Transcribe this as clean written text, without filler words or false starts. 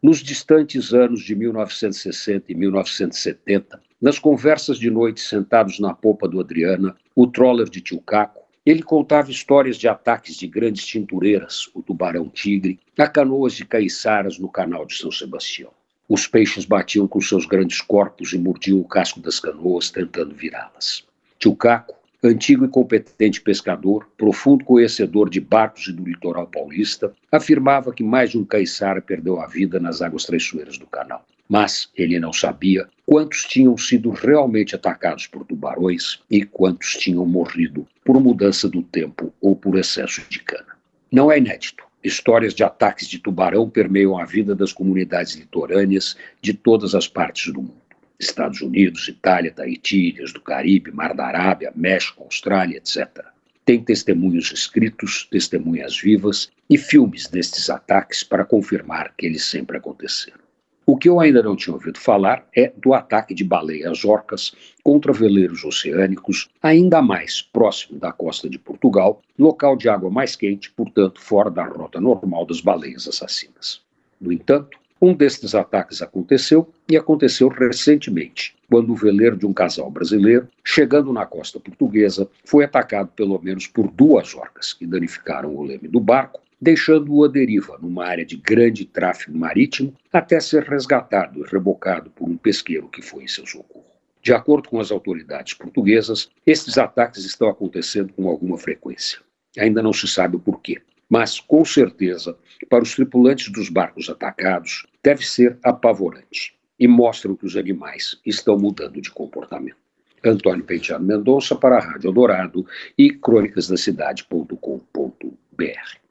Nos distantes anos de 1960 e 1970, nas conversas de noite sentados na popa do Adriana, o trawler de Tio Caco, ele contava histórias de ataques de grandes tintureiras, o tubarão-tigre, a canoas de caiçaras no canal de São Sebastião. Os peixes batiam com seus grandes corpos e mordiam o casco das canoas, tentando virá-las. Tio Caco, antigo e competente pescador, profundo conhecedor de barcos e do litoral paulista, afirmava que mais de um caiçara perdeu a vida nas águas traiçoeiras do canal. Mas ele não sabia quantos tinham sido realmente atacados por tubarões e quantos tinham morrido por mudança do tempo ou por excesso de cana. Não é inédito. Histórias de ataques de tubarão permeiam a vida das comunidades litorâneas de todas as partes do mundo. Estados Unidos, Itália, Tahiti, Ilhas do Caribe, Mar da Arábia, México, Austrália, etc. Tem testemunhos escritos, testemunhas vivas e filmes destes ataques para confirmar que eles sempre aconteceram. O que eu ainda não tinha ouvido falar é do ataque de baleias-orcas contra veleiros oceânicos, ainda mais próximo da costa de Portugal, local de água mais quente, portanto fora da rota normal das baleias assassinas. No entanto, um destes ataques aconteceu e aconteceu recentemente, quando o veleiro de um casal brasileiro, chegando na costa portuguesa, foi atacado pelo menos por 2 orcas, que danificaram o leme do barco, deixando-o à deriva numa área de grande tráfego marítimo até ser resgatado e rebocado por um pesqueiro que foi em seu socorro. De acordo com as autoridades portuguesas, estes ataques estão acontecendo com alguma frequência. Ainda não se sabe o porquê, mas, com certeza, para os tripulantes dos barcos atacados, deve ser apavorante e mostram que os animais estão mudando de comportamento. Antônio Penteado Mendonça para a Rádio Eldorado e crônicasdacidade.com.br.